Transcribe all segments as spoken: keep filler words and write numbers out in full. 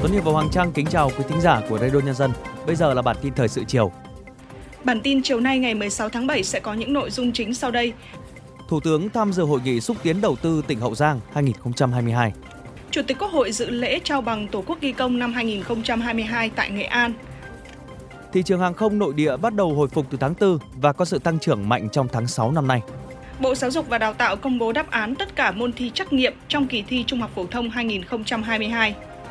Tuấn Hiệp và Hoàng Trang kính chào quý thính giả của Radio Nhân dân. Bây giờ là bản tin thời sự chiều. Bản tin chiều nay ngày mười sáu tháng bảy sẽ có những nội dung chính sau đây. Thủ tướng tham dự hội nghị xúc tiến đầu tư tỉnh Hậu Giang hai không hai hai. Chủ tịch Quốc hội dự lễ trao bằng Tổ quốc ghi công năm hai không hai hai tại Nghệ An. Thị trường hàng không nội địa bắt đầu hồi phục từ tháng tư và có sự tăng trưởng mạnh trong tháng sáu năm nay. Bộ Giáo dục và Đào tạo công bố đáp án tất cả môn thi trắc nghiệm trong kỳ thi Trung học phổ thông hai không hai hai.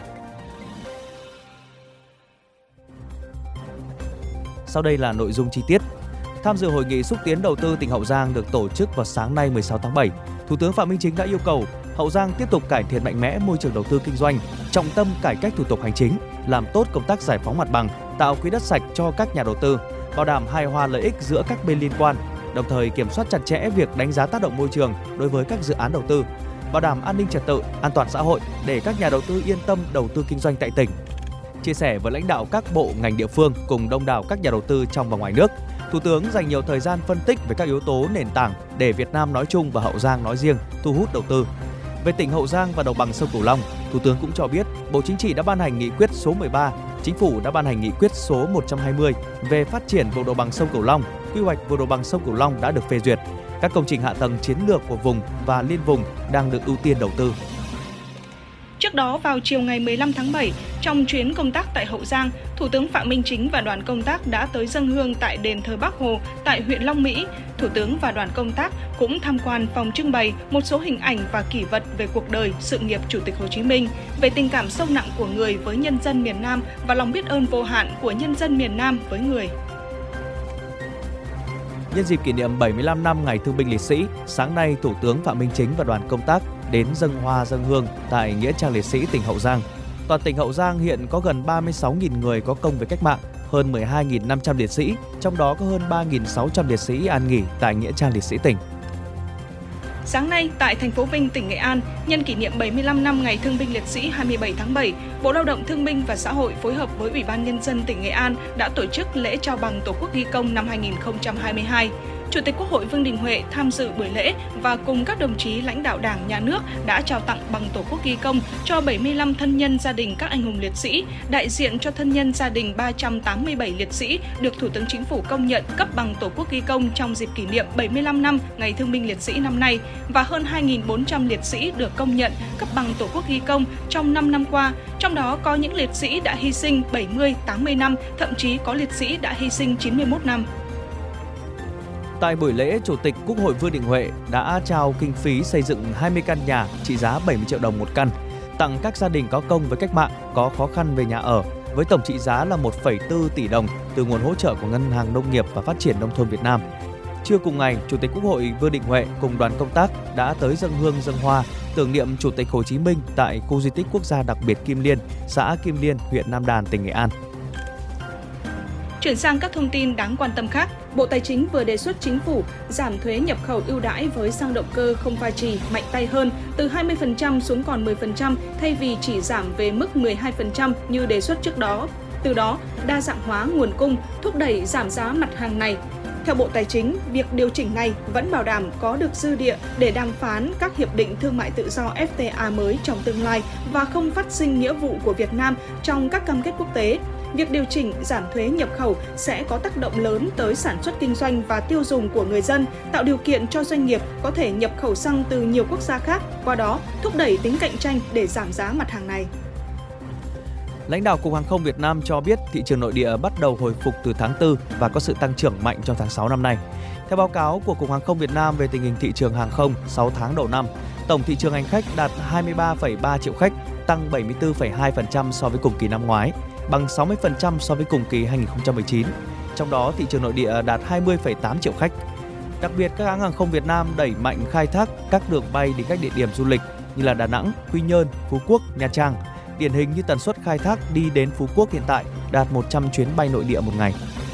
Sau đây là nội dung chi tiết. Tham dự hội nghị xúc tiến đầu tư tỉnh Hậu Giang được tổ chức vào sáng nay mười sáu tháng bảy, Thủ tướng Phạm Minh Chính đã yêu cầu Hậu Giang tiếp tục cải thiện mạnh mẽ môi trường đầu tư kinh doanh, trọng tâm cải cách thủ tục hành chính, làm tốt công tác giải phóng mặt bằng, tạo quỹ đất sạch cho các nhà đầu tư, bảo đảm hài hòa lợi ích giữa các bên liên quan, đồng thời kiểm soát chặt chẽ việc đánh giá tác động môi trường đối với các dự án đầu tư, bảo đảm an ninh trật tự, an toàn xã hội để các nhà đầu tư yên tâm đầu tư kinh doanh tại tỉnh. Chia sẻ với lãnh đạo các bộ ngành địa phương cùng đông đảo các nhà đầu tư trong và ngoài nước, Thủ tướng dành nhiều thời gian phân tích về các yếu tố nền tảng để Việt Nam nói chung và Hậu Giang nói riêng thu hút đầu tư. Về tỉnh Hậu Giang và đồng bằng sông Cửu Long, Thủ tướng cũng cho biết Bộ Chính trị đã ban hành nghị quyết số mười ba, Chính phủ đã ban hành nghị quyết số một trăm hai mươi về phát triển vùng đồng bằng sông Cửu Long, quy hoạch vùng đồng bằng sông Cửu Long đã được phê duyệt. Các công trình hạ tầng chiến lược của vùng và liên vùng đang được ưu tiên đầu tư. Trước đó, vào chiều ngày mười lăm tháng bảy, trong chuyến công tác tại Hậu Giang, Thủ tướng Phạm Minh Chính và đoàn công tác đã tới dâng hương tại đền thờ Bác Hồ tại huyện Long Mỹ. Thủ tướng và đoàn công tác cũng tham quan phòng trưng bày một số hình ảnh và kỷ vật về cuộc đời, sự nghiệp Chủ tịch Hồ Chí Minh, về tình cảm sâu nặng của người với nhân dân miền Nam và lòng biết ơn vô hạn của nhân dân miền Nam với người. Nhân dịp kỷ niệm bảy mươi lăm năm Ngày Thương binh Liệt sĩ, sáng nay Thủ tướng Phạm Minh Chính và đoàn công tác đến dâng hoa dâng hương tại Nghĩa trang Liệt sĩ tỉnh Hậu Giang. Toàn tỉnh Hậu Giang hiện có gần ba mươi sáu nghìn người có công với cách mạng, hơn mười hai nghìn năm trăm liệt sĩ, trong đó có hơn ba nghìn sáu trăm liệt sĩ an nghỉ tại Nghĩa trang Liệt sĩ tỉnh. Sáng nay, tại thành phố Vinh, tỉnh Nghệ An, nhân kỷ niệm bảy mươi lăm năm Ngày Thương binh Liệt sĩ hai mươi bảy tháng bảy, Bộ Lao động Thương binh và Xã hội phối hợp với Ủy ban Nhân dân tỉnh Nghệ An đã tổ chức lễ trao bằng Tổ quốc ghi công năm hai không hai hai. Chủ tịch Quốc hội Vương Đình Huệ tham dự buổi lễ và cùng các đồng chí lãnh đạo Đảng, Nhà nước đã trao tặng bằng Tổ quốc ghi công cho bảy mươi lăm thân nhân gia đình các anh hùng liệt sĩ, đại diện cho thân nhân gia đình ba trăm tám mươi bảy liệt sĩ được Thủ tướng Chính phủ công nhận cấp bằng Tổ quốc ghi công trong dịp kỷ niệm bảy mươi lăm năm Ngày Thương binh Liệt sĩ năm nay và hơn hai nghìn bốn trăm liệt sĩ được công nhận cấp bằng Tổ quốc ghi công trong năm năm qua, trong đó có những liệt sĩ đã hy sinh bảy mươi, tám mươi năm, thậm chí có liệt sĩ đã hy sinh chín mươi mốt năm. Tại buổi lễ, Chủ tịch Quốc hội Vương Đình Huệ đã trao kinh phí xây dựng hai mươi căn nhà trị giá bảy mươi triệu đồng một căn, tặng các gia đình có công với cách mạng, có khó khăn về nhà ở, với tổng trị giá là một phẩy bốn tỷ đồng từ nguồn hỗ trợ của Ngân hàng Nông nghiệp và Phát triển Nông thôn Việt Nam. Trưa cùng ngày, Chủ tịch Quốc hội Vương Đình Huệ cùng đoàn công tác đã tới dâng hương dâng hoa tưởng niệm Chủ tịch Hồ Chí Minh tại khu di tích quốc gia đặc biệt Kim Liên, xã Kim Liên, huyện Nam Đàn, tỉnh Nghệ An. Chuyển sang các thông tin đáng quan tâm khác, Bộ Tài chính vừa đề xuất Chính phủ giảm thuế nhập khẩu ưu đãi với xăng động cơ không pha trì mạnh tay hơn từ hai mươi phần trăm xuống còn mười phần trăm thay vì chỉ giảm về mức mười hai phần trăm như đề xuất trước đó. Từ đó, đa dạng hóa nguồn cung, thúc đẩy giảm giá mặt hàng này. Theo Bộ Tài chính, việc điều chỉnh này vẫn bảo đảm có được dư địa để đàm phán các hiệp định thương mại tự do ép tê a mới trong tương lai và không phát sinh nghĩa vụ của Việt Nam trong các cam kết quốc tế. Việc điều chỉnh giảm thuế nhập khẩu sẽ có tác động lớn tới sản xuất kinh doanh và tiêu dùng của người dân, tạo điều kiện cho doanh nghiệp có thể nhập khẩu xăng từ nhiều quốc gia khác, qua đó thúc đẩy tính cạnh tranh để giảm giá mặt hàng này. Lãnh đạo Cục Hàng không Việt Nam cho biết thị trường nội địa bắt đầu hồi phục từ tháng tư và có sự tăng trưởng mạnh trong tháng sáu năm nay. Theo báo cáo của Cục Hàng không Việt Nam về tình hình thị trường hàng không sáu tháng đầu năm, tổng thị trường hành khách đạt hai mươi ba phẩy ba triệu khách, tăng bảy mươi tư phẩy hai phần trăm so với cùng kỳ năm ngoái, bằng sáu mươi phần trăm so với cùng kỳ hai không một chín. Trong đó, thị trường nội địa đạt hai mươi phẩy tám triệu khách. Đặc biệt, các hãng hàng không Việt Nam đẩy mạnh khai thác các đường bay đến các địa điểm du lịch như là Đà Nẵng, Quy Nhơn, Phú Quốc, Nha Trang. Điển hình như tần suất khai thác đi đến Phú Quốc hiện tại đạt một trăm chuyến bay nội địa một ngày.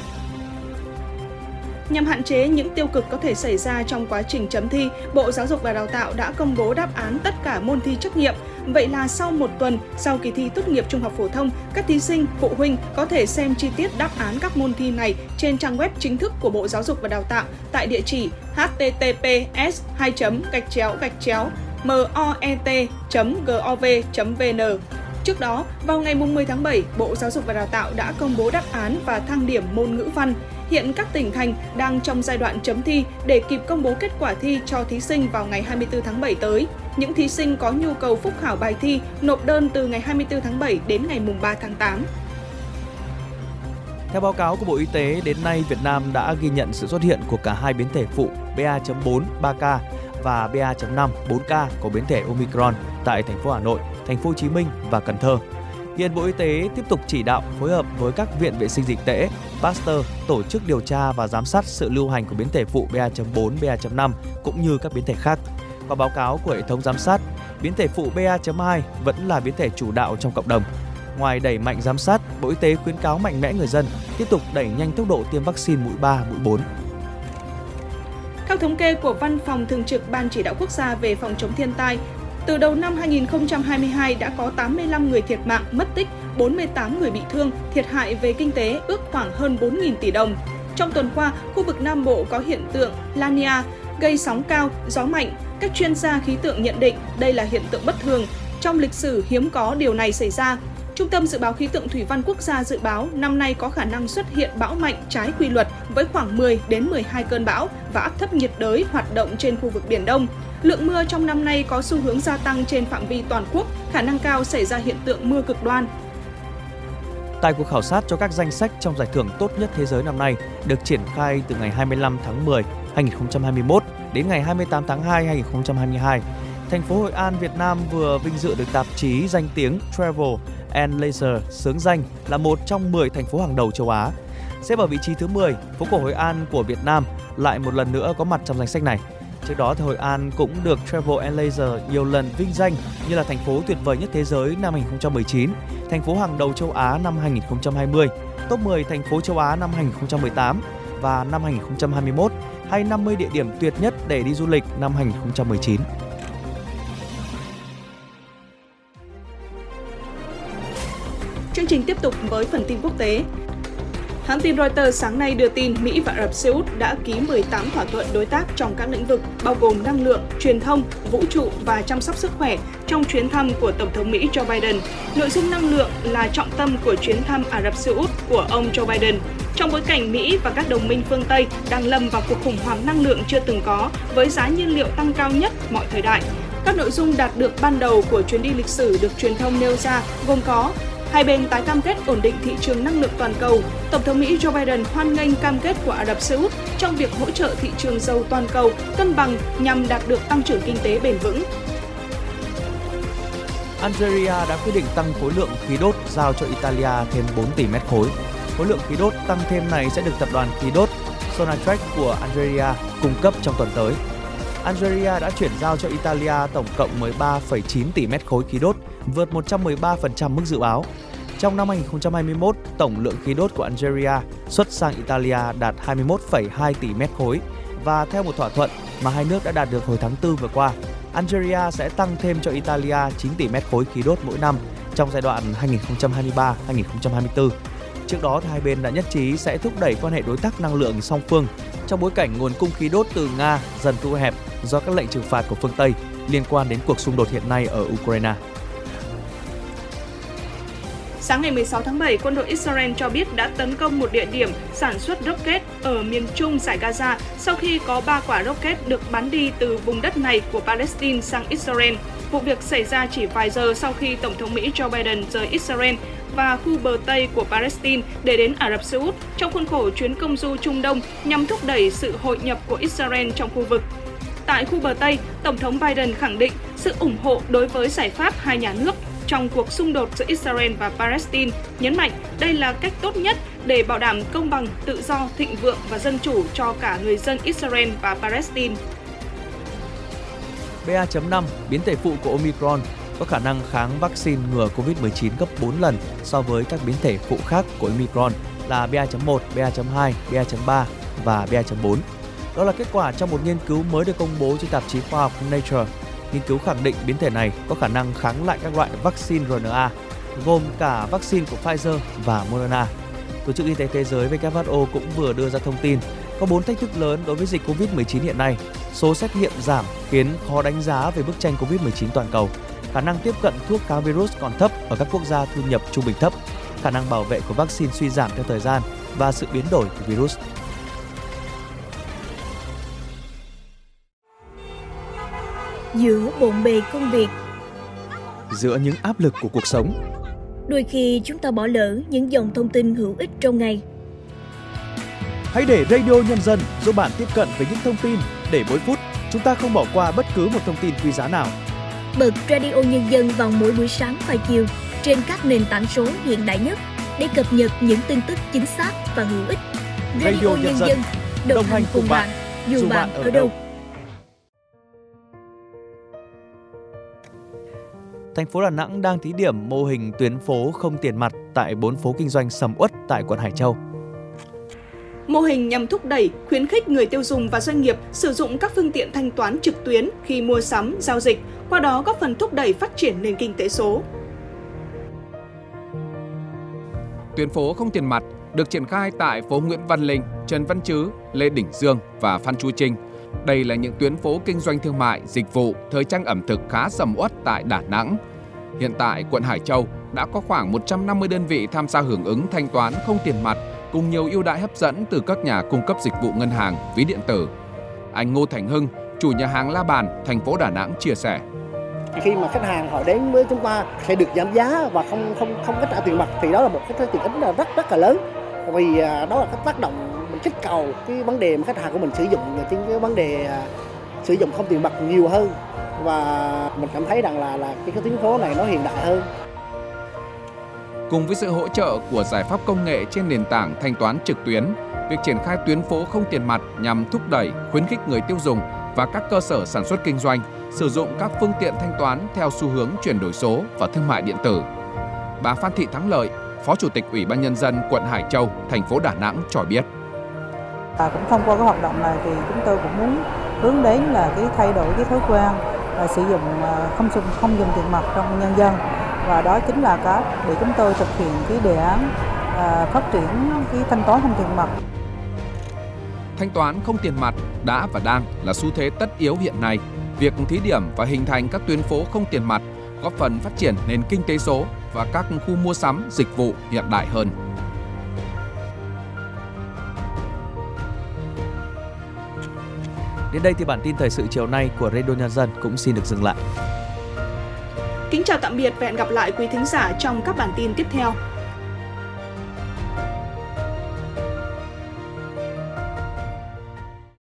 Nhằm hạn chế những tiêu cực có thể xảy ra trong quá trình chấm thi, Bộ Giáo dục và Đào tạo đã công bố đáp án tất cả môn thi trắc nghiệm. Vậy là sau một tuần, sau kỳ thi tốt nghiệp trung học phổ thông, các thí sinh, phụ huynh có thể xem chi tiết đáp án các môn thi này trên trang web chính thức của Bộ Giáo dục và Đào tạo tại địa chỉ h t t p s hai gạch chéo gạch chéo met chấm gov chấm vn. Trước đó, vào ngày mười tháng bảy, Bộ Giáo dục và Đào tạo đã công bố đáp án và thang điểm môn ngữ văn. Hiện các tỉnh thành đang trong giai đoạn chấm thi để kịp công bố kết quả thi cho thí sinh vào ngày hai mươi tư tháng bảy tới. Những thí sinh có nhu cầu phúc khảo bài thi nộp đơn từ ngày hai mươi tư tháng bảy đến ngày ba tháng tám. Theo báo cáo của Bộ Y tế, đến nay Việt Nam đã ghi nhận sự xuất hiện của cả hai biến thể phụ B A chấm bốn ba ca và B A chấm năm bốn ca của biến thể Omicron tại thành phố Hà Nội, thành phố Hồ Chí Minh và Cần Thơ. Hiện Bộ Y tế tiếp tục chỉ đạo phối hợp với các viện vệ sinh dịch tễ, Pasteur tổ chức điều tra và giám sát sự lưu hành của biến thể phụ B A chấm bốn, B A chấm năm cũng như các biến thể khác. Qua báo cáo của hệ thống giám sát, biến thể phụ B A chấm hai vẫn là biến thể chủ đạo trong cộng đồng. Ngoài đẩy mạnh giám sát, Bộ Y tế khuyến cáo mạnh mẽ người dân tiếp tục đẩy nhanh tốc độ tiêm vaccine mũi ba, mũi bốn. Theo thống kê của Văn phòng Thường trực Ban Chỉ đạo Quốc gia về phòng chống thiên tai, từ đầu năm hai nghìn không trăm hai mươi hai đã có tám mươi lăm người thiệt mạng, mất tích, bốn mươi tám người bị thương, thiệt hại về kinh tế ước khoảng hơn bốn nghìn tỷ đồng. Trong tuần qua, khu vực Nam Bộ có hiện tượng La Nina gây sóng cao, gió mạnh. Các chuyên gia khí tượng nhận định đây là hiện tượng bất thường. Trong lịch sử hiếm có điều này xảy ra. Trung tâm Dự báo Khí tượng Thủy văn Quốc gia dự báo năm nay có khả năng xuất hiện bão mạnh trái quy luật với khoảng mười đến mười hai cơn bão và áp thấp nhiệt đới hoạt động trên khu vực Biển Đông. Lượng mưa trong năm nay có xu hướng gia tăng trên phạm vi toàn quốc, khả năng cao xảy ra hiện tượng mưa cực đoan. Tại cuộc khảo sát cho các danh sách trong giải thưởng tốt nhất thế giới năm nay được triển khai từ ngày hai mươi lăm tháng mười năm hai nghìn không trăm hai mươi mốt đến ngày hai mươi tám tháng hai năm hai nghìn không trăm hai mươi hai, thành phố Hội An, Việt Nam vừa vinh dự được tạp chí danh tiếng Travel and Leisure xướng danh là một trong mười thành phố hàng đầu châu Á. Xếp ở vị trí thứ mười, phố cổ Hội An của Việt Nam lại một lần nữa có mặt trong danh sách này. Trước đó thì Hội An cũng được Travel and Leisure nhiều lần vinh danh như là thành phố tuyệt vời nhất thế giới năm hai nghìn không trăm mười chín, thành phố hàng đầu châu Á năm hai nghìn không trăm hai mươi, top mười thành phố châu Á năm hai nghìn không trăm mười tám và năm hai nghìn không trăm hai mươi mốt, hay năm mươi địa điểm tuyệt nhất để đi du lịch năm hai nghìn không trăm mười chín. Chương trình tiếp tục với phần tin quốc tế. Hãng tin Reuters sáng nay đưa tin Mỹ và Ả Rập Xê Út đã ký mười tám thỏa thuận đối tác trong các lĩnh vực bao gồm năng lượng, truyền thông, vũ trụ và chăm sóc sức khỏe trong chuyến thăm của Tổng thống Mỹ Joe Biden. Nội dung năng lượng là trọng tâm của chuyến thăm Ả Rập Xê Út của ông Joe Biden. Trong bối cảnh Mỹ và các đồng minh phương Tây đang lâm vào cuộc khủng hoảng năng lượng chưa từng có với giá nhiên liệu tăng cao nhất mọi thời đại. Các nội dung đạt được ban đầu của chuyến đi lịch sử được truyền thông nêu ra gồm có hai bên tái cam kết ổn định thị trường năng lượng toàn cầu. Tổng thống Mỹ Joe Biden hoan nghênh cam kết của Ả Rập Xê Út trong việc hỗ trợ thị trường dầu toàn cầu cân bằng nhằm đạt được tăng trưởng kinh tế bền vững. Algeria đã quyết định tăng khối lượng khí đốt giao cho Italia thêm bốn tỷ mét khối. Khối lượng khí đốt tăng thêm này sẽ được tập đoàn khí đốt Sonatrach của Algeria cung cấp trong tuần tới. Algeria đã chuyển giao cho Italia tổng cộng mười ba phẩy chín tỷ mét khối khí đốt, vượt một trăm mười ba phần trăm mức dự báo. Trong năm hai nghìn không trăm hai mươi mốt, tổng lượng khí đốt của Algeria xuất sang Italia đạt hai mươi mốt phẩy hai tỷ mét khối và theo một thỏa thuận mà hai nước đã đạt được hồi tháng tư vừa qua, Algeria sẽ tăng thêm cho Italia chín tỷ mét khối khí đốt mỗi năm trong giai đoạn hai nghìn không trăm hai mươi ba đến hai nghìn không trăm hai mươi tư. Trước đó, hai bên đã nhất trí sẽ thúc đẩy quan hệ đối tác năng lượng song phương trong bối cảnh nguồn cung khí đốt từ Nga dần thu hẹp do các lệnh trừng phạt của phương Tây liên quan đến cuộc xung đột hiện nay ở Ukraine. Sáng ngày mười sáu tháng bảy, quân đội Israel cho biết đã tấn công một địa điểm sản xuất rocket ở miền trung dải Gaza sau khi có ba quả rocket được bắn đi từ vùng đất này của Palestine sang Israel. Vụ việc xảy ra chỉ vài giờ sau khi Tổng thống Mỹ Joe Biden rời Israel và khu bờ Tây của Palestine để đến Ả Rập Xê Út trong khuôn khổ chuyến công du Trung Đông nhằm thúc đẩy sự hội nhập của Israel trong khu vực. Tại khu bờ Tây, Tổng thống Biden khẳng định sự ủng hộ đối với giải pháp hai nhà nước trong cuộc xung đột giữa Israel và Palestine, nhấn mạnh đây là cách tốt nhất để bảo đảm công bằng, tự do, thịnh vượng và dân chủ cho cả người dân Israel và Palestine. B A chấm năm, biến thể phụ của Omicron, có khả năng kháng vaccine ngừa covid mười chín gấp bốn lần so với các biến thể phụ khác của Omicron là B A chấm một, B A chấm hai, B A chấm ba và B A chấm bốn. Đó là kết quả trong một nghiên cứu mới được công bố trên tạp chí khoa học Nature. Nghiên cứu khẳng định biến thể này có khả năng kháng lại các loại vaccine R N A, gồm cả vaccine của Pfizer và Moderna. Tổ chức Y tế Thế giới W H O cũng vừa đưa ra thông tin có bốn thách thức lớn đối với dịch covid mười chín hiện nay. Số xét nghiệm giảm khiến khó đánh giá về bức tranh covid mười chín toàn cầu. khả năng tiếp cận thuốc kháng virus còn thấp ở các quốc gia thu nhập trung bình thấp, khả năng bảo vệ của vaccine suy giảm theo thời gian và sự biến đổi của virus. Giữa bộn bề công việc, giữa những áp lực của cuộc sống, đôi khi chúng ta bỏ lỡ những dòng thông tin hữu ích trong ngày. Hãy để Radio Nhân dân giúp bạn tiếp cận với những thông tin để mỗi phút chúng ta không bỏ qua bất cứ một thông tin quý giá nào. Bật Radio Nhân dân vào mỗi buổi sáng và chiều trên các nền tảng số hiện đại nhất để cập nhật những tin tức chính xác và hữu ích. Radio, Radio Nhân dân đồng, đồng hành cùng bạn, dù, dù bạn ở đâu. Thành phố Đà Nẵng đang thí điểm mô hình tuyến phố không tiền mặt tại bốn phố kinh doanh sầm uất tại quận Hải Châu. Mô hình nhằm thúc đẩy, khuyến khích người tiêu dùng và doanh nghiệp sử dụng các phương tiện thanh toán trực tuyến khi mua sắm, giao dịch, qua đó góp phần thúc đẩy phát triển nền kinh tế số. Tuyến phố không tiền mặt được triển khai tại phố Nguyễn Văn Linh, Trần Văn Trứ, Lê Đình Dương và Phan Chu Trinh. Đây là những tuyến phố kinh doanh thương mại, dịch vụ, thời trang ẩm thực khá sầm uất tại Đà Nẵng. Hiện tại, quận Hải Châu đã có khoảng một trăm năm mươi đơn vị tham gia hưởng ứng thanh toán không tiền mặt cùng nhiều ưu đãi hấp dẫn từ các nhà cung cấp dịch vụ ngân hàng, ví điện tử. Anh Ngô Thành Hưng, chủ nhà hàng La Bàn, thành phố Đà Nẵng chia sẻ. Khi mà khách hàng họ đến với chúng ta sẽ được giảm giá và không không không có trả tiền mặt thì đó là một cái tiện ích là rất rất là lớn. Vì đó là cái tác động mình kích cầu cái vấn đề mà khách hàng của mình sử dụng trên cái vấn đề uh, sử dụng không tiền mặt nhiều hơn, và mình cảm thấy rằng là là cái, cái tuyến phố này nó hiện đại hơn. Cùng với sự hỗ trợ của giải pháp công nghệ trên nền tảng thanh toán trực tuyến, việc triển khai tuyến phố không tiền mặt nhằm thúc đẩy, khuyến khích người tiêu dùng và các cơ sở sản xuất kinh doanh sử dụng các phương tiện thanh toán theo xu hướng chuyển đổi số và thương mại điện tử. Bà Phan Thị Thắng Lợi, Phó Chủ tịch Ủy ban Nhân dân quận Hải Châu, thành phố Đà Nẵng cho biết. À, cũng thông qua cái hoạt động này thì chúng tôi cũng muốn hướng đến là cái thay đổi cái thói quen là sử dụng không dùng không dùng tiền mặt trong nhân dân, và đó chính là cái để chúng tôi thực hiện cái đề án à, phát triển cái thanh toán không tiền mặt. Thanh toán không tiền mặt đã và đang là xu thế tất yếu hiện nay. Việc thí điểm và hình thành các tuyến phố không tiền mặt góp phần phát triển nền kinh tế số và các khu mua sắm, dịch vụ hiện đại hơn. Đến đây thì bản tin thời sự chiều nay của Radio Nhân dân cũng xin được dừng lại. Kính chào tạm biệt và hẹn gặp lại quý thính giả trong các bản tin tiếp theo.